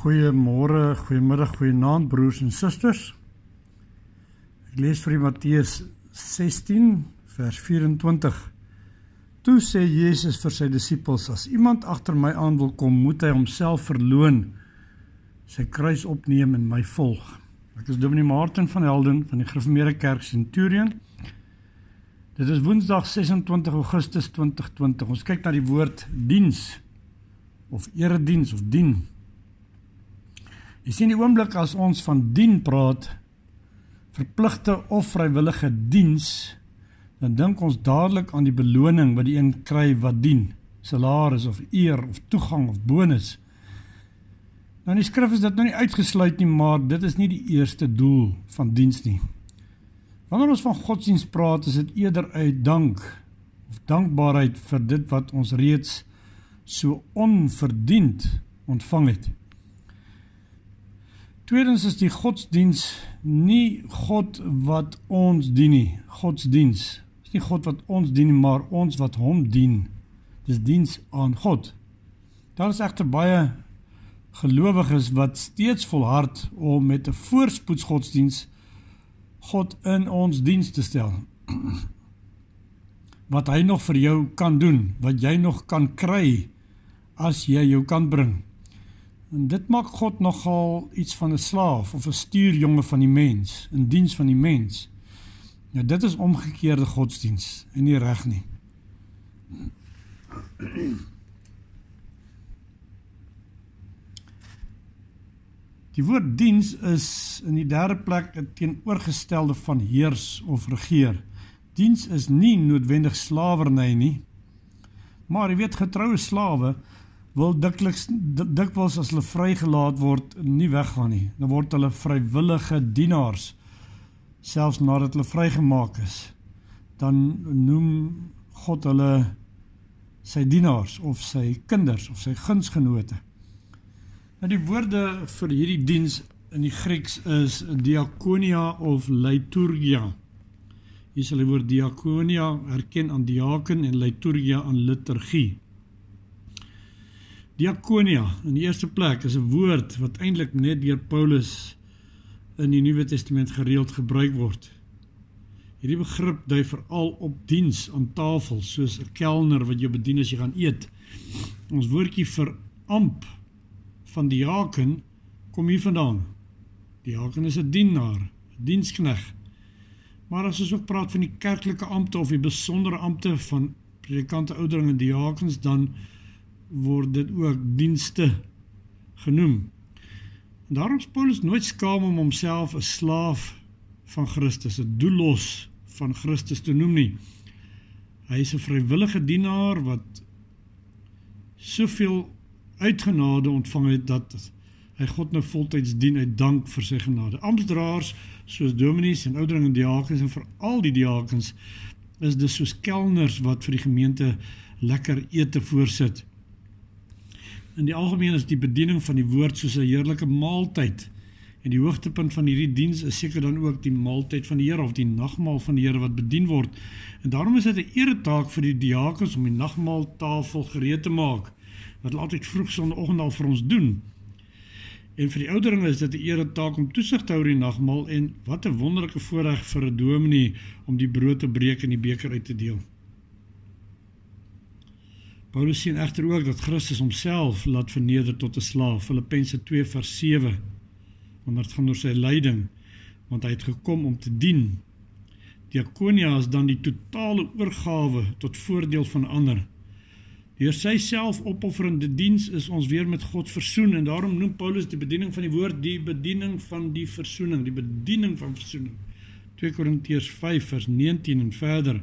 Goeiemôre, goeiemiddag, goeienaand broers en susters. Ek lees vir Matteus 16 vers 24. Toe sê Jesus vir sy disippels, as iemand agter my aan wil kom, moet hy homself verloon, sy kruis opneem en my volg. Ek is Dominee Martin van Helden van die Gereformeerde Kerk Centurion. Dit is Woensdag 26 Augustus 2020. Ons kyk na die woord diens of erediens of dien. Jy sien die oomblik as ons van dien praat, verpligte of vrywillige diens, dan dink ons dadelik aan die beloning wat die een kry wat dien, salaris of eer of toegang of bonus. Nou in die skrif is dit nou nie uitgesluit nie, maar dit is nie die eerste doel van diens nie. Wanneer ons van godsdienst praat, is dit eerder uit dank of dankbaarheid vir dit wat ons reeds so onverdiend ontvang het. Tweedens is die godsdienst nie God wat ons dien nie. Godsdienst is nie God wat ons dien, maar ons wat hom dien. Dis diens aan God. Daar is egter baie gelowiges wat steeds volhard om met 'n voorspoedsgodsdienst God in ons diens te stel. Wat hy nog vir jou kan doen, wat jy nog kan kry as jy jou kan bring. En dit maak God nogal iets van 'n slaaf of 'n stuurjonge van die mens, in diens van die mens. Nou dit is omgekeerde godsdienst en nie reg nie. Die woord diens is in die derde plek 'n teenoorgestelde van heers of regeer. Diens is nie noodwendig slawerny nie, maar jy weet, getroue slawe wil dikwels as hulle vrygelaat word, nie weggaan nie. Dan word hulle vrywillige dienaars, selfs nadat hulle vrygemaak is. Dan noem God hulle sy dienaars, of sy kinders, of sy gunsgenote. Nou die woorde vir hierdie diens in die Grieks is diakonia of liturgia. Hier sal die woord diakonia herken aan diaken en liturgia aan liturgie. Diakonia, in die eerste plek, is 'n woord wat eintlik net deur Paulus in die Nuwe Testament gereeld gebruik word. Hierdie begrip dui veral op diens aan tafel, soos 'n kelner wat jou bedien as jy gaan eet. Ons woordjie vir amp van diaken kom hier vandaan. Diaken is 'n dienaar, 'n dienskneg. Maar as ons ook praat van die kerklike ampte of die besondere ampte van predikante, ouderlinge en diakens, dan word dit ook dienste genoem. En daarom is Paulus nooit skaam om homself 'n slaaf van Christus, 'n doelos van Christus te noem nie. Hy is 'n vrywillige dienaar wat soveel uitgenade ontvang het, dat hy God nou voltyds dien uit dank vir sy genade. Amptdraers, soos dominees en ouderlinge en diakens, en veral die diakens, is dus soos kelners wat vir die gemeente lekker ete voorsit. In die algemeen is die bediening van die woord soos 'n heerlike maaltyd. En die hoogtepunt van hierdie diens is seker dan ook die maaltyd van die Here, of die nagmaal van die Here wat bedien word. En daarom is dit 'n eretaak vir die diakens om die nagmaaltafel gereed te maak, wat hulle altyd vroeg sondagoggend al vir ons doen. En vir die ouderlinge is dit 'n eretaak om toesig te hou oor die nagmaal, en wat 'n wonderlike voorreg vir 'n dominee om die brood te breek en die beker uit te deel. Paulus sien egter ook dat Christus homself laat verneder tot 'n slaaf, Filippense 2 vers 7, want dit gaan oor sy lyding, want hy het gekom om te dien. Diakonia is dan die totale oorgawe tot voordeel van ander. Deur sy selfopofferende diens is ons weer met God versoen, en daarom noem Paulus die bediening van die woord die bediening van die versoening, die bediening van versoening. 2 Korintiërs 5 vers 19 en verder.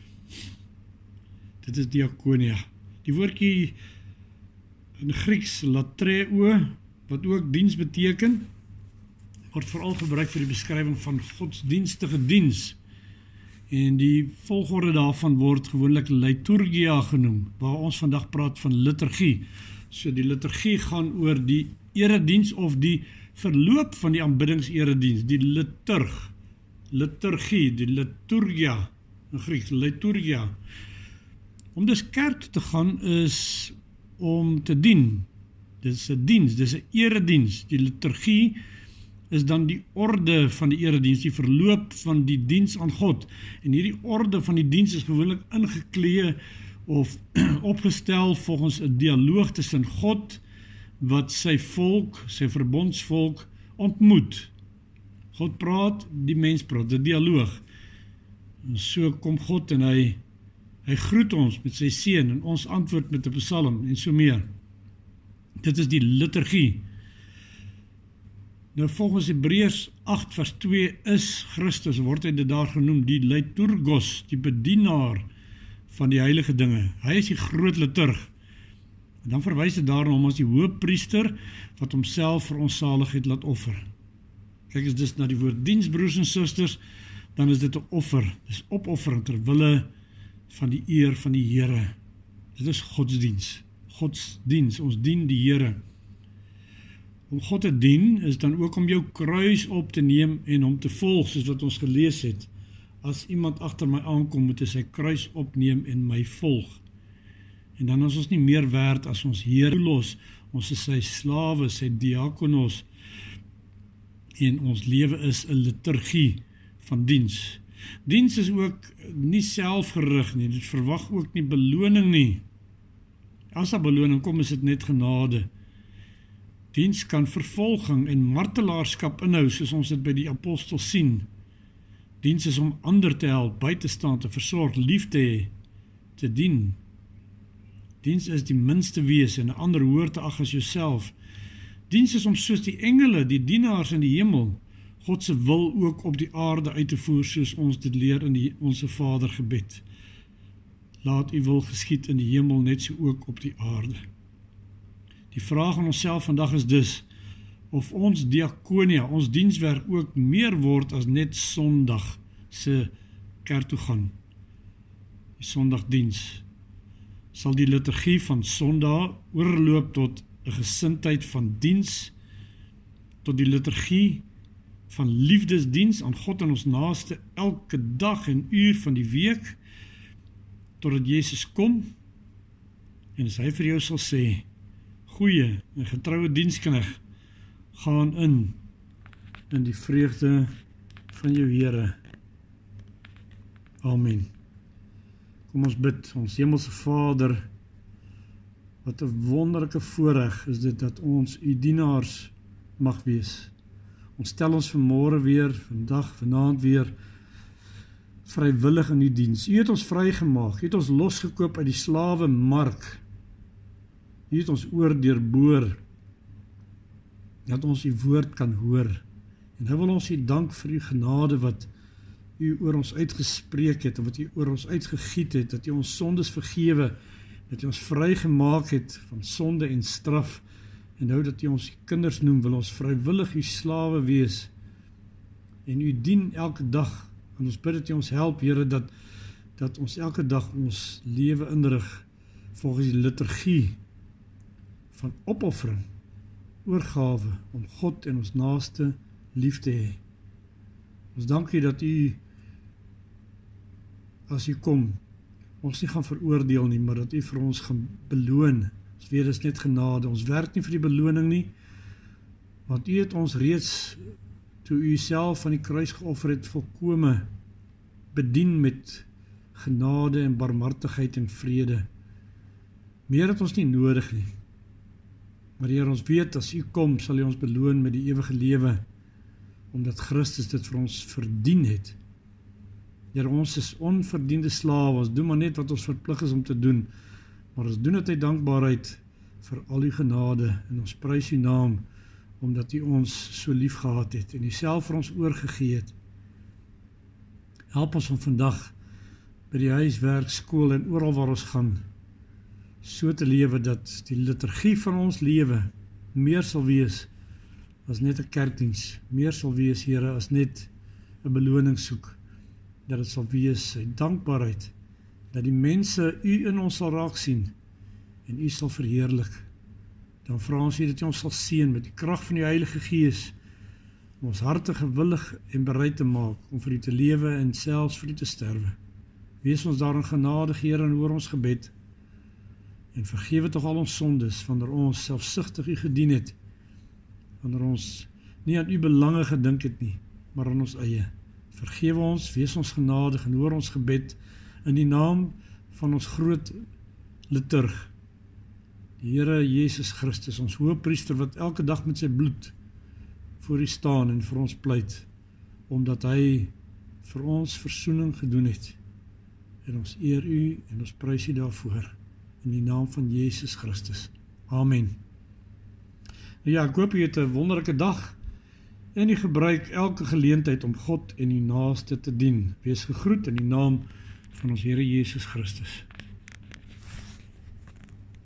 Dit is diakonia. Die woordjie in Grieks latreo, wat ook diens beteken, word veral gebruik vir die beskrywing van godsdienstige diens. En die volgorde daarvan word gewoonlik liturgia genoem, waar ons vandag praat van liturgie. So die liturgie gaan oor die erediens of die verloop van die aanbiddingserediens, die liturgie, die liturgia, in Grieks, liturgia. Om dus kerk te gaan is om te dien, Dis 'n diens, dis 'n erediens. Die liturgie is dan die orde van die erediens, die verloop van die diens aan God. En hierdie orde van die diens is gewoonlik ingeklee of opgestel volgens 'n dialoog tussen God wat sy volk, sy verbondsvolk ontmoet. God praat, die mens praat, 'n dialoog. En so kom God en hy groet ons met sy seën en ons antwoord met 'n psalm en so meer. Dit is die liturgie. Nou volgens Hebreërs 8 vers 2 is Christus, word hy dit daar genoem, die liturgos, die bedienaar van die heilige dinge. Hy is die groot liturg. En dan verwys dit daarna hom as die hoëpriester wat homself vir ons saligheid laat offer. Kyk as dis na die woord diens, broers en susters, dan is dit 'n offer. Dis opoffering ter wille van die eer van die Here. Dit is godsdiens. Godsdiens, ons dien die Here. Om God te dien is dan ook om jou kruis op te neem en hom te volg, soos wat ons gelees het. As iemand agter my aankom, moet hy sy kruis opneem en my volg. En dan is ons nie meer werd as ons Heer los. Ons is sy slawe, sy diakonos. En ons lewe is 'n liturgie van diens. Diens is ook nie selfgerig nie, dit verwag ook nie beloning nie. As daar beloning kom, is dit net genade. Diens kan vervolging en martelaarskap inhou, soos ons dit by die apostels sien. Diens is om ander te help, by te staan, te versorg, lief te hê, te dien. Diens is die minste wees en 'n ander hoër te ag as jouself. Diens is om soos die engele, die dienaars in die hemel, God se wil ook op die aarde uit te voer, soos ons dit leer in onse Vader gebed. Laat u wil geskied in die hemel, net so ook op die aarde. Die vraag aan onsself vandag is dus, of ons diakonia, ons dienswerk ook meer word as net Sondag se kerk toe gaan. Die Sondagdiens. Sal die liturgie van Sondag oorloop tot 'n gesindheid van diens, tot die liturgie van liefdesdiens aan God en ons naaste elke dag en uur van die week, totdat Jezus kom, en as hy vir jou sal sê, goeie en getroue diensknegt, gaan in die vreugde van jou Here. Amen. Kom ons bid, ons hemelse Vader, wat 'n wonderlike voorreg is dit dat ons u dienaars mag wees. Ons stel ons vanmôre weer, vandag, vanaand weer, vrywillig in u diens. U het ons vrygemaak, u het ons losgekoop uit die slawemark. U het ons oor deurboor, dat ons u woord kan hoor. En nou wil ons u dank vir u genade wat u oor ons uitgespreek het, en wat u oor ons uitgegiet het, dat u ons sondes vergewe, dat u ons vrygemaak het van sonde en straf, en nou dat u ons kinders noem, wil ons vrywillig u slawe wees, en u dien elke dag, en ons bid dat u ons help, Here, dat ons elke dag ons lewe inrig, volgens die liturgie, van opoffering, oorgawe, om God en ons naaste lief te hê. Ons dank u dat u, as u kom, ons nie gaan veroordeel nie, maar dat u vir ons gaan beloon. Ons weet, dit is net genade. Ons werk nie vir die beloning nie, want u het ons reeds, toe u self van die kruis geoffer het, volkome bedien met genade en barmhartigheid en vrede. Meer het ons nie nodig nie. Maar Heer, ons weet, as u kom, sal u ons beloon met die ewige lewe, omdat Christus dit vir ons verdien het. Heer, ons is onverdiende slawe, ons doen maar net wat ons verplig is om te doen, maar ons doen dit uit dankbaarheid vir al u genade, en ons prys u naam, omdat u ons so lief gehad het, en u self vir ons oorgegee het. Help ons om vandag, by die huis, werk, skool en oral waar ons gaan, so te lewe dat die liturgie van ons lewe meer sal wees as net 'n kerkdiens, meer sal wees, Here, as net 'n beloning soek, dat dit sal wees sy dankbaarheid, dat die mense u in ons sal raak sien, en u sal verheerlik. Dan vra ons dat u ons sal seën met die krag van die Heilige Gees, om ons harte gewillig en bereid te maak, om vir u te lewe en selfs vir u te sterwe. Wees ons daarin genadig, Here, en hoor ons gebed, En vergewe tog al ons sondes, wanneer ons selfsugtig U gedien het, wanneer ons nie aan U belange gedink het nie, maar aan ons eie. Vergewe ons, wees ons genadig en hoor ons gebed in die naam van ons groot liturg, die Here Jesus Christus, ons hoëpriester wat elke dag met sy bloed voor U staan en vir ons pleit, omdat hy vir ons versoening gedoen het. En ons eer U en ons prys U daarvoor, in die naam van Jesus Christus. Amen. Ja, ek hoop U het 'n wonderlike dag, en U gebruik elke geleentheid om God en U naaste te dien. Wees gegroet in die naam van ons Here Jesus Christus.